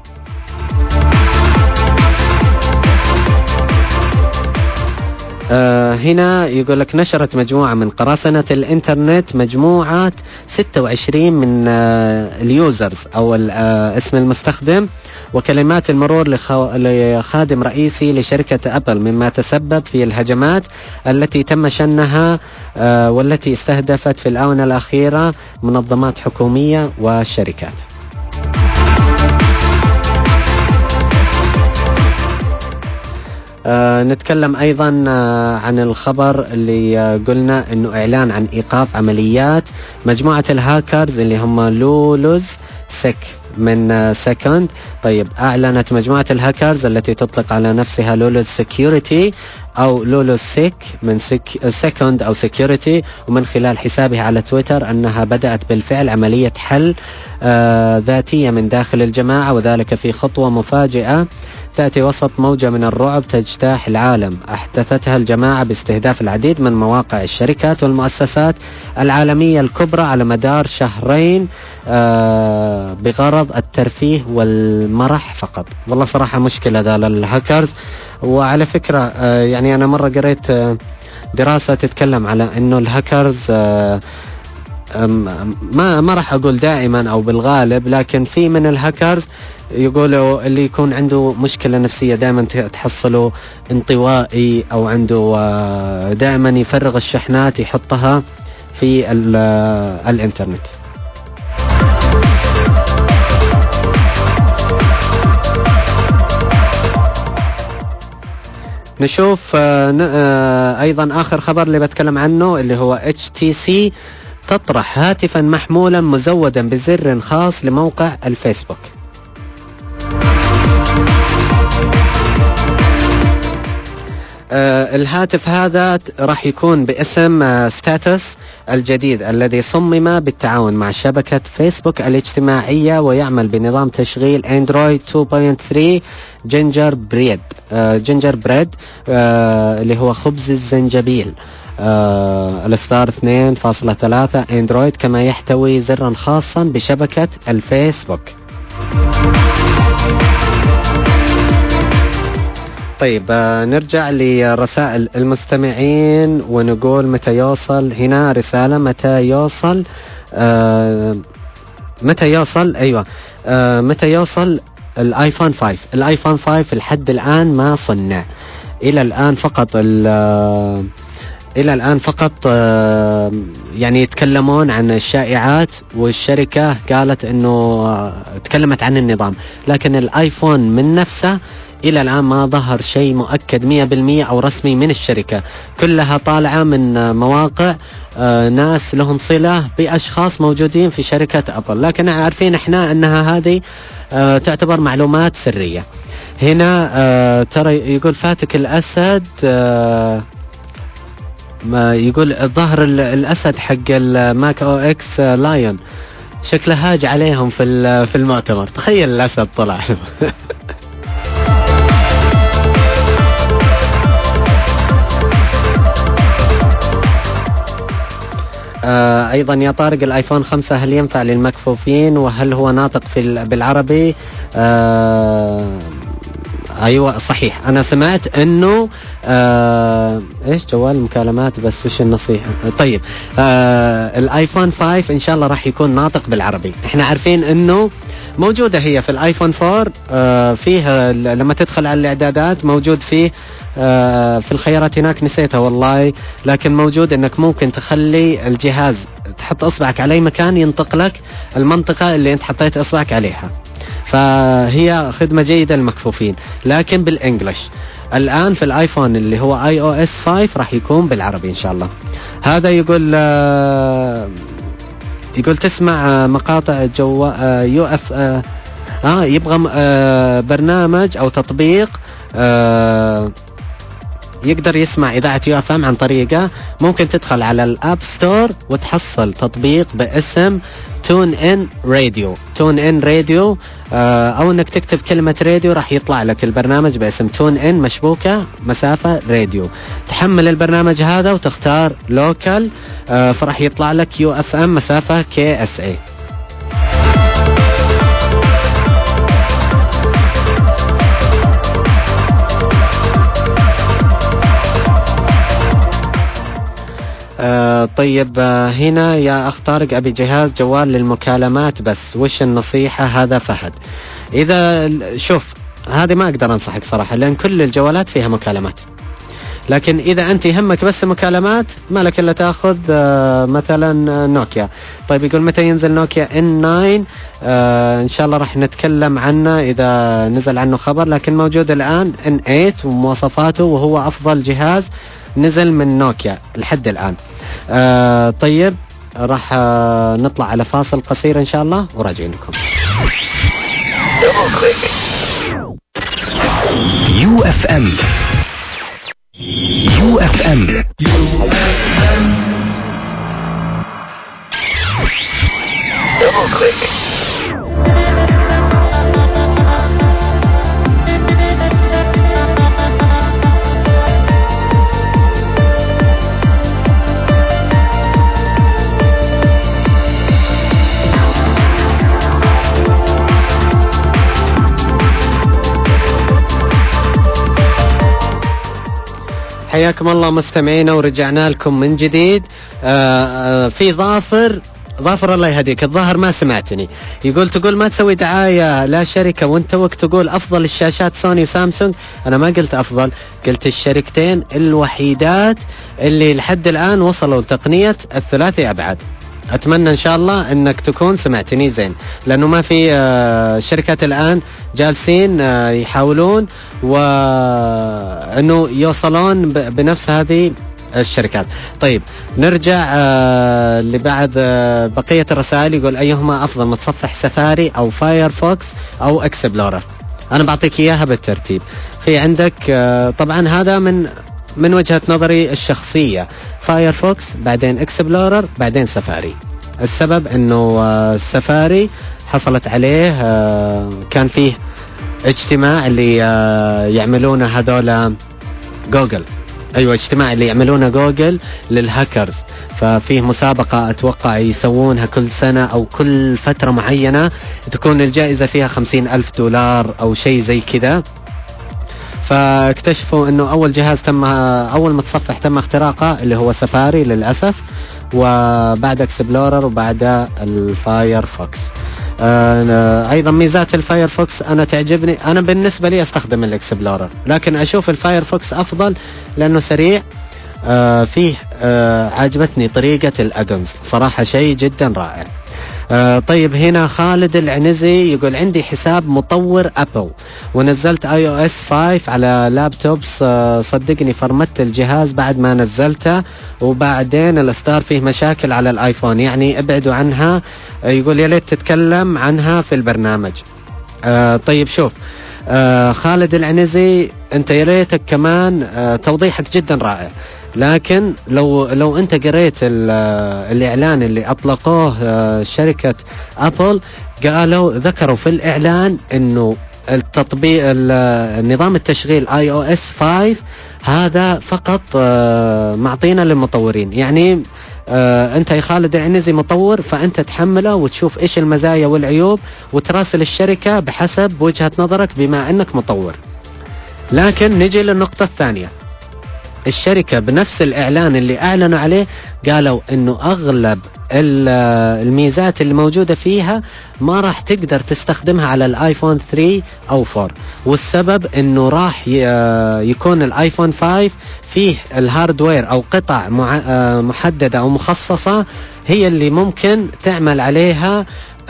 آه هنا يقول لك نشرت مجموعة من قراصنة الإنترنت مجموعة ستة وعشرين من آه اليوزرز أو آه اسم المستخدم وكلمات المرور لخو... لخادم رئيسي لشركة أبل، مما تسبب في الهجمات التي تم شنها آه والتي استهدفت في الآونة الأخيرة منظمات حكومية وشركات. آه نتكلم أيضا آه عن الخبر اللي آه قلنا أنه إعلان عن إيقاف عمليات مجموعة الهاكرز اللي هم لولوز سيك من آه سكند. طيب أعلنت مجموعة الهاكرز التي تطلق على نفسها لولوز سيكيورتي أو لولوز سيك من سكند أو سيكيورتي، ومن خلال حسابها على تويتر أنها بدأت بالفعل عملية حل آه ذاتية من داخل الجماعة، وذلك في خطوة مفاجئة تأتي وسط موجة من الرعب تجتاح العالم أحدثتها الجماعة باستهداف العديد من مواقع الشركات والمؤسسات العالمية الكبرى على مدار شهرين آه بغرض الترفيه والمرح فقط. والله صراحة مشكلة ذا للهاكرز. وعلى فكرة آه يعني أنا مرة قريت آه دراسة تتكلم على أنه الهاكرز آه ما ما راح أقول دائما أو بالغالب، لكن في من الهاكرز يقولوا اللي يكون عنده مشكلة نفسية دائما تحصله انطوائي، أو عنده دائما يفرغ الشحنات يحطها في الإنترنت. نشوف أيضا آخر خبر اللي بتكلم عنه اللي هو إتش تي سي تطرح هاتفا محمولا مزودا بزر خاص لموقع الفيسبوك. آه الهاتف هذا راح يكون باسم آه ستاتس الجديد الذي صمم بالتعاون مع شبكة فيسبوك الاجتماعية، ويعمل بنظام تشغيل اندرويد اثنين نقطة ثلاثة جينجر بريد آه جينجر بريد آه اللي هو خبز الزنجبيل آه الاصدار اثنين فاصلة ثلاثة اندرويد، كما يحتوي زرا خاصا بشبكة الفيسبوك. طيب آه نرجع لرسائل المستمعين ونقول متى يوصل. هنا رسالة متى يوصل آه متى يوصل أيوة آه متى يوصل الايفون خمسة. الايفون خمسة لحد الآن ما صنع إلى الآن فقط آه إلى الآن فقط آه يعني يتكلمون عن الشائعات، والشركة قالت أنه آه تكلمت عن النظام، لكن الآيفون من نفسه إلى الآن ما ظهر شيء مؤكد مية بالمية أو رسمي من الشركة. كلها طالعة من مواقع آه ناس لهم صلة بأشخاص موجودين في شركة أبل، لكن عارفين إحنا أنها هذه آه تعتبر معلومات سرية. هنا آه ترى يقول فاتك الأسد آه ما يقول الظهر الأسد حق الماك أو إكس لايون شكله هاج عليهم في في المؤتمر. تخيل الأسد طلع. آه أيضا يا طارق الآيفون خمسة هل ينفع للمكفوفين وهل هو ناطق في بالعربي؟ آه أيوة صحيح، أنا سمعت أنه آه إيش جوال مكالمات بس وش النصيحة. طيب آه الآيفون خمسة إن شاء الله راح يكون ناطق بالعربي. إحنا عارفين أنه موجودة هي في الآيفون أربعة آه فيها لما تدخل على الإعدادات موجود فيه آه في الخيارات هناك نسيتها والله، لكن موجود انك ممكن تخلي الجهاز تحط اصبعك على اي مكان ينطق لك المنطقة اللي انت حطيت اصبعك عليها، فهي خدمة جيدة للمكفوفين لكن بالانجلش. الان في الايفون اللي هو اي او اس خمسة راح يكون بالعربي ان شاء الله. هذا يقول آه يقول تسمع مقاطع جو آه يو اف آه, آه يبغى آه برنامج او تطبيق آه يقدر يسمع إذاعة يو اف ام عن طريقه. ممكن تدخل على الاب ستور وتحصل تطبيق باسم تون ان راديو تون ان راديو آه او انك تكتب كلمة راديو راح يطلع لك البرنامج باسم تون ان مشبوكة مسافة راديو. تحمل البرنامج هذا وتختار لوكال آه فراح يطلع لك يو اف ام مسافة كي اس اي. آه طيب آه هنا يا أخ طارق أبي جهاز جوال للمكالمات بس، وش النصيحة؟ هذا فهد. إذا شوف هذه ما أقدر أنصحك صراحة لأن كل الجوالات فيها مكالمات، لكن إذا أنت يهمك بس مكالمات ما لك إلا تأخذ آه مثلا نوكيا. طيب يقول متى ينزل نوكيا إن تسعة آه إن شاء الله راح نتكلم عنه إذا نزل عنه خبر، لكن موجود الآن إن ثمانية ومواصفاته، وهو أفضل جهاز نزل من نوكيا لحد الآن. آه طيب راح آه نطلع على فاصل قصير إن شاء الله وراجعين لكم. يو اف ام يو اف ام Double click. حياكم الله مستمعينا، ورجعنا لكم من جديد. آآ آآ في ظافر ظافر الله يهديك، الظاهر ما سمعتني. يقول تقول ما تسوي دعاية لا شركة وانت وقت تقول أفضل الشاشات سوني وسامسونج. أنا ما قلت أفضل، قلت الشركتين الوحيدات اللي لحد الآن وصلوا لتقنية الثلاثي أبعاد. أتمنى إن شاء الله أنك تكون سمعتني زين، لأنه ما في شركات الآن جالسين يحاولون وأنه يوصلون بنفس هذه الشركات. طيب نرجع آه لبعد آه بقية الرسائل. يقول أيهما أفضل، متصفح سفاري أو فايرفوكس أو إكسبلورر؟ أنا بعطيك إياها بالترتيب. في عندك آه طبعا هذا من من وجهة نظري الشخصية، فايرفوكس بعدين إكسبلورر بعدين سفاري. السبب أنه آه السفاري حصلت عليه آه كان فيه اجتماع اللي آه يعملونه هذولا جوجل، أيوة اجتماع اللي يعملونه جوجل للهاكرز، ففيه مسابقة أتوقع يسوونها كل سنة أو كل فترة معينة، تكون الجائزة فيها خمسين ألف دولار أو شيء زي كذا. فاكتشفوا أنه أول جهاز تم أول متصفح تم اختراقه اللي هو سفاري للأسف، وبعد اكسبلورر وبعد الفايرفوكس. آه أيضا ميزات الفايرفوكس أنا تعجبني، أنا بالنسبة لي أستخدم الإكسبلورر، لكن أشوف الفايرفوكس أفضل لأنه سريع. آه فيه آه عجبتني طريقة الأدونز صراحة، شيء جدا رائع. آه طيب هنا خالد العنزي يقول عندي حساب مطور أبل ونزلت آي أو إس خمسة على لابتوبس، آه صدقني فرمت الجهاز بعد ما نزلته، وبعدين الإصدار فيه مشاكل على الآيفون، يعني ابعدوا عنها. آه يقول يا ليت تتكلم عنها في البرنامج. آه طيب شوف آه خالد العنزي، أنت يا ليتك كمان آه توضيحك جدا رائع، لكن لو لو أنت قريت الإعلان اللي أطلقوه آه شركة أبل، قالوا ذكروا في الإعلان إنه التطبيق النظام التشغيل آي أو إس خمسة هذا فقط آه معطينا للمطورين. يعني آه أنت يا خالد العنزي مطور، فأنت تحمله وتشوف إيش المزايا والعيوب وتراسل الشركة بحسب وجهة نظرك بما أنك مطور. لكن نجي للنقطة الثانية، الشركة بنفس الإعلان اللي أعلنوا عليه قالوا إنه أغلب الميزات اللي موجودة فيها ما راح تقدر تستخدمها على الآيفون ثلاثة أو أربعة، والسبب إنه راح يكون الآيفون خمسة فيه الهاردوير أو قطع محددة أو مخصصة هي اللي ممكن تعمل عليها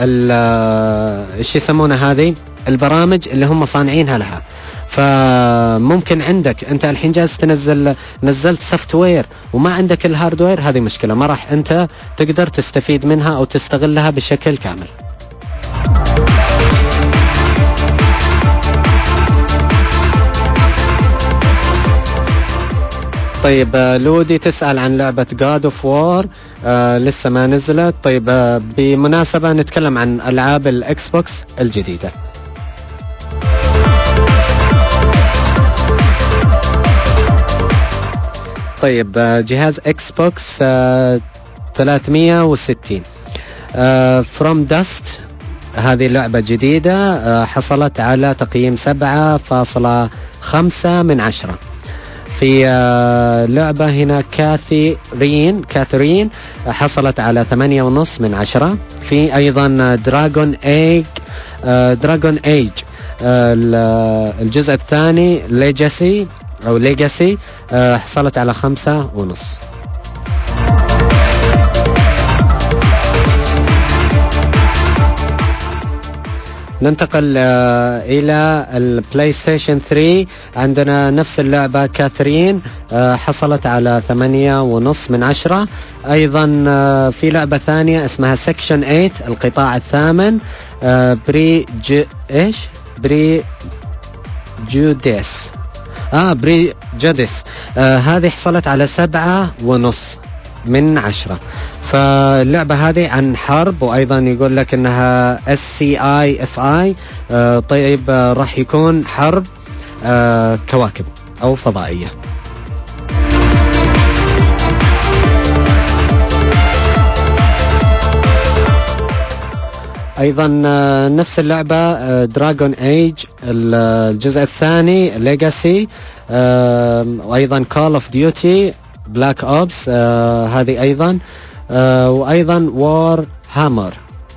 إيش يسمونها هذه البرامج اللي هم صانعينها لها. فممكن عندك أنت الحين جالس تنزل نزلت سوفت وير وما عندك الهاردوير، هذه مشكلة، ما راح أنت تقدر تستفيد منها أو تستغلها بشكل كامل. طيب لودي تسأل عن لعبة God of War، آه لسه ما نزلت. طيب آه بمناسبة نتكلم عن ألعاب الإكس بوكس الجديدة. طيب جهاز اكس بوكس ثلاثمية وستين فروم داست، هذه لعبة جديدة حصلت على تقييم سبعة فاصلة خمسة من عشرة. في لعبة هنا كاثرين كاثرين حصلت على ثمانية ونص من عشرة. في أيضا دراغون ايج دراغون ايج الجزء الثاني ليجاسي أو ليجاسي حصلت على خمسة ونص. ننتقل آه إلى البلاي ستيشن ثري. عندنا نفس اللعبة كاثرين، آه حصلت على ثمانية ونص من عشرة. أيضا آه في لعبة ثانية اسمها سكشن ثمانية، القطاع الثامن، آه بري ج... إيش بري جوديس آه بري جوديس آه هذه حصلت على سبعة ونص من عشرة. فاللعبة هذه عن حرب، وأيضا يقول لك أنها اس سي اي اف اي. طيب آه راح يكون حرب آه كواكب أو فضائية. أيضا آه نفس اللعبة دراجون ايج الجزء الثاني ليجاسي، آه وأيضا كول اوف ديوتي بلاك اوبس هذه أيضا، آه وأيضا وار هامر.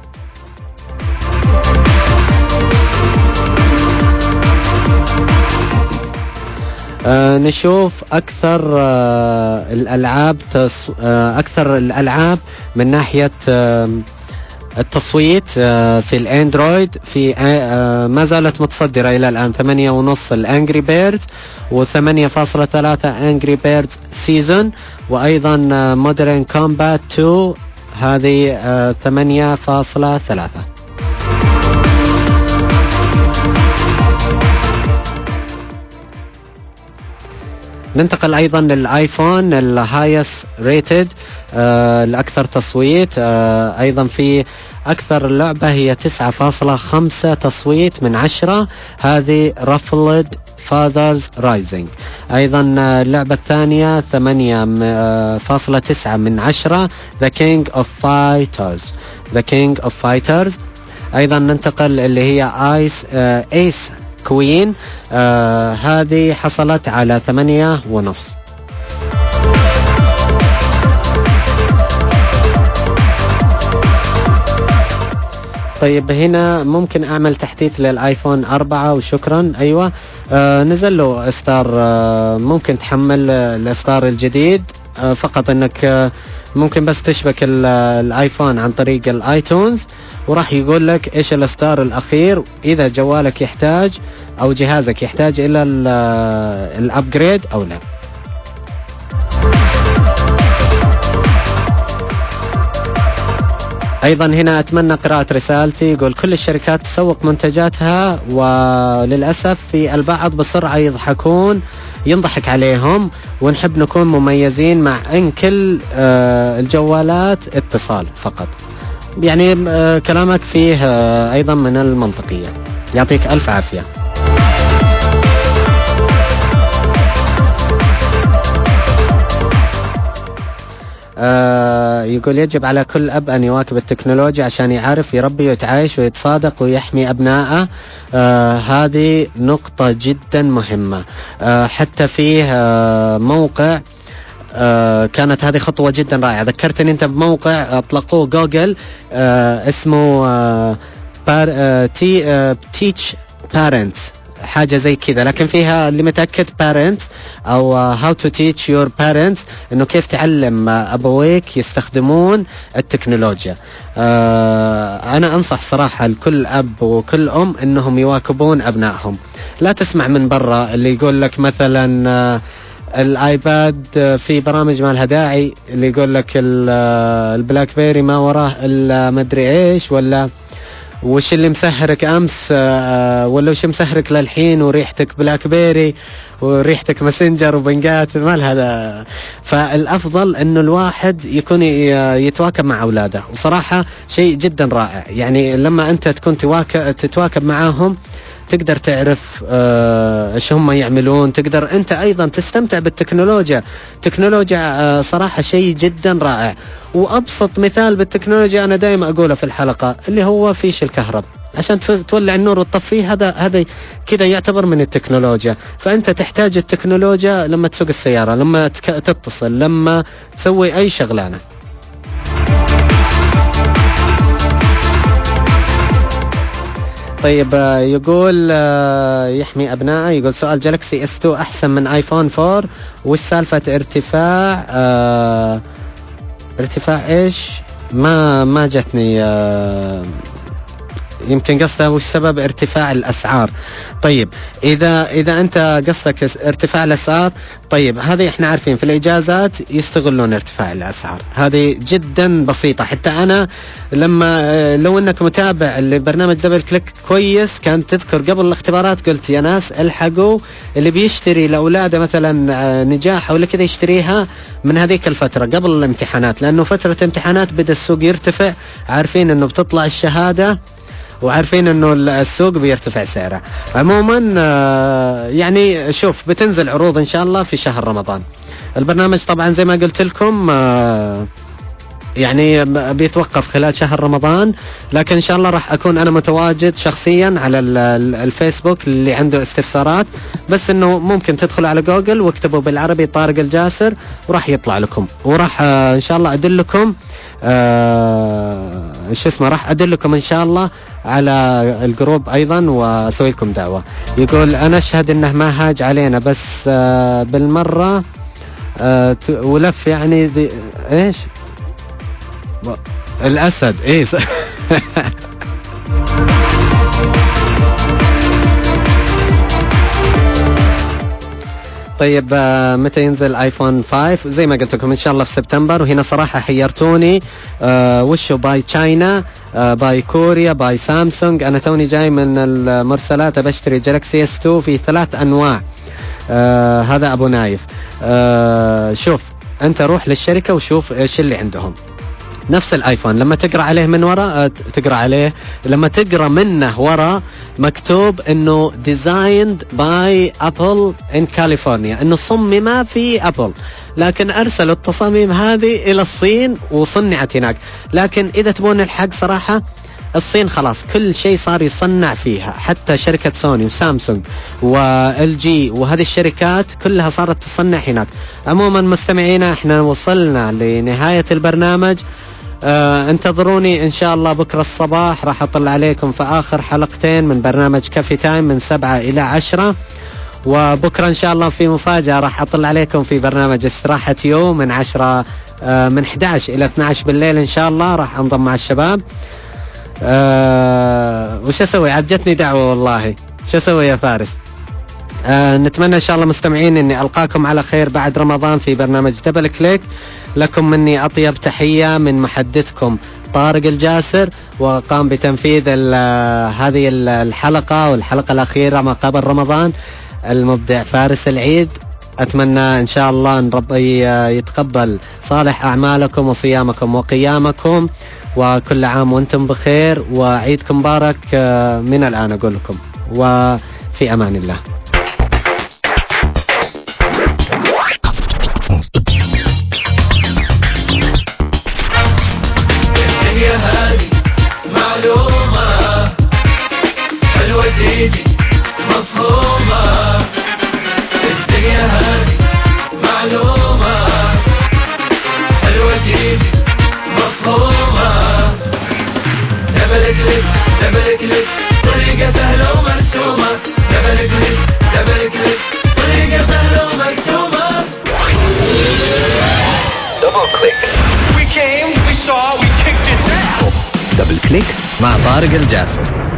آه نشوف أكثر آه الألعاب تص... آه أكثر الألعاب من ناحية آه التصويت آه في الأندرويد. في آه ما زالت متصدرة إلى الآن ثمانية ونص الأنجري بيردز، وثمانية فاصلة ثلاثة أنجري بيردز سيزون، وأيضا مودرن كومبات تو هذه آه ثمانية فاصلة ثلاثة. ننتقل أيضا للآيفون الهايست ريتد آه الأكثر تصويت. آه أيضا في أكثر لعبة هي تسعة فاصلة خمسة تصويت من عشرة، هذه رافلد فاذرز رايزنج. أيضا اللعبة الثانية ثمانية فاصلة تسعة من عشرة The King of Fighters The King of Fighters. أيضا ننتقل اللي هي آيس آه ايس كوين، آه هذه حصلت على ثمانية ونص. طيب هنا ممكن أعمل تحديث للآيفون أربعة وشكرا. أيوة آه نزل له إصدار، آه ممكن تحمل الإصدار الجديد، آه فقط أنك آه ممكن بس تشبك الآيفون عن طريق الآيتونز، وراح يقول لك إيش الإصدار الأخير إذا جوالك يحتاج أو جهازك يحتاج إلى الأبجريد أو لا. أيضا هنا أتمنى قراءة رسالتي. يقول كل الشركات تسوق منتجاتها، وللأسف في البعض بسرعة يضحكون ينضحك عليهم، ونحب نكون مميزين مع أن كل الجوالات اتصال فقط. يعني كلامك فيه أيضا من المنطقية. يعطيك ألف عافية. آه يقول يجب على كل أب أن يواكب التكنولوجيا عشان يعرف يربي ويتعايش ويتصادق ويحمي أبنائه. آه هذه نقطة جدا مهمة. آه حتى فيه آه موقع آه كانت هذه خطوة جدا رائعة، ذكرتني أنت بموقع أطلقوه جوجل آه اسمه آه بار آه تي آه تيتش بارنتس، حاجة زي كذا، لكن فيها اللي متأكد parents أو how to teach your parents، إنه كيف تعلم أبويك يستخدمون التكنولوجيا. آه أنا أنصح صراحة لكل أب وكل أم إنهم يواكبون أبنائهم. لا تسمع من برا اللي يقول لك مثلا آه الايباد في برامج ما لها داعي، اللي يقول لك البلاك بيري ما وراه الا مدري ايش، ولا وش اللي مسهرك امس، ولا وش مسهرك للحين وريحتك بلاك بيري وريحتك ماسنجر وبنجات، ما لها. فالافضل انه الواحد يكون يتواكب مع اولاده، وصراحه شيء جدا رائع. يعني لما انت تكون تتواكب معاهم تقدر تعرف ايش هم يعملون، تقدر انت ايضا تستمتع بالتكنولوجيا. تكنولوجيا صراحة شيء جدا رائع. وابسط مثال بالتكنولوجيا انا دائما اقوله في الحلقة اللي هو فيش الكهرب، عشان تولع النور وتطفيه، هذا هذا كذا يعتبر من التكنولوجيا. فانت تحتاج التكنولوجيا لما تسوق السيارة، لما تتصل، لما تسوي اي شغلانة. طيب يقول يحمي أبنائه. يقول سؤال جالكسي اس تو أحسن من آيفون فور، وش سالفة ارتفاع اه ارتفاع إيش؟ ما ما جتني اه يمكن قصده وش سبب ارتفاع الأسعار. طيب إذا إذا أنت قصدك ارتفاع الأسعار، طيب هذه إحنا عارفين في الإجازات يستغلون ارتفاع الأسعار، هذه جدا بسيطة. حتى أنا لما لو أنك متابع لبرنامج دبل كليك كويس كانت تذكر قبل الاختبارات قلت يا ناس الحقوا اللي بيشتري لأولاده مثلا نجاح ولا كذا يشتريها من هذيك الفترة قبل الامتحانات، لأنه فترة امتحانات بدأ السوق يرتفع، عارفين أنه بتطلع الشهادة وعارفين أنه السوق بيرتفع سعره. عموما يعني شوف بتنزل عروض إن شاء الله في شهر رمضان. البرنامج طبعا زي ما قلت لكم يعني بيتوقف خلال شهر رمضان، لكن إن شاء الله راح أكون أنا متواجد شخصيا على الفيسبوك اللي عنده استفسارات، بس إنه ممكن تدخل على جوجل واكتبوا بالعربي طارق الجاسر وراح يطلع لكم، وراح إن شاء الله أدلكم إيش اسمه راح أدلكم إن شاء الله على الجروب أيضا وأسوي لكم دعوة. يقول أنا أشهد إنه ما هاج علينا بس بالمرة ولف يعني ذي إيش الأسد إيه طيب متى ينزل آيفون خمسة؟ زي ما قلت لكم إن شاء الله في سبتمبر. وهنا صراحة حيرتوني آه وشو باي تشاينا آه باي كوريا باي سامسونج. أنا توني جاي من المرسلات بشتري جالكسي اس تو في ثلاث أنواع. آه هذا أبو نايف. آه شوف أنت روح للشركة وشوف إيش اللي عندهم. نفس الايفون لما تقرأ عليه من وراء تقرأ عليه لما تقرأ منه وراء مكتوب انه designed by Apple in California، انه صمم في ابل، لكن ارسلوا التصاميم هذه الى الصين وصنعت هناك. لكن اذا تبون الحق صراحة الصين خلاص كل شيء صار يصنع فيها، حتى شركة سوني وسامسونج وال جي وهذه الشركات كلها صارت تصنع هناك. عموما مستمعينا احنا وصلنا لنهاية البرنامج. آه انتظروني ان شاء الله بكرة الصباح راح اطل عليكم في اخر حلقتين من برنامج كافي تايم من سبعة الى عشرة، وبكرة ان شاء الله في مفاجأة راح اطل عليكم في برنامج استراحة يوم من عشرة آه من احد عشر الى اثني عشر بالليل ان شاء الله راح انضم مع الشباب. آه وش اسوي عاد جتني دعوة والله شو اسوي يا فارس. آه نتمنى ان شاء الله مستمعين اني القاكم على خير بعد رمضان في برنامج دبل كليك. لكم مني اطيب تحية من محدثكم طارق الجاسر، وقام بتنفيذ هذه الحلقة والحلقة الأخيرة ما قبل رمضان المبدع فارس العيد. أتمنى إن شاء الله أن ربي يتقبل صالح أعمالكم وصيامكم وقيامكم، وكل عام وأنتم بخير، وعيدكم مبارك من الآن أقول لكم، وفي أمان الله. الدنيا هذه معلومة حلوة تيجي مفهومة، الدنيا هذه معلومة حلوة تيجي مفهومة. دبل كليك دبل كليك طريقة سهلة ومرسومة، دبل كليك دبل كليك طريقة سهلة ومرسومة. Double click. We came, we saw, we kicked its ass. Double click مع طارق الجاسر.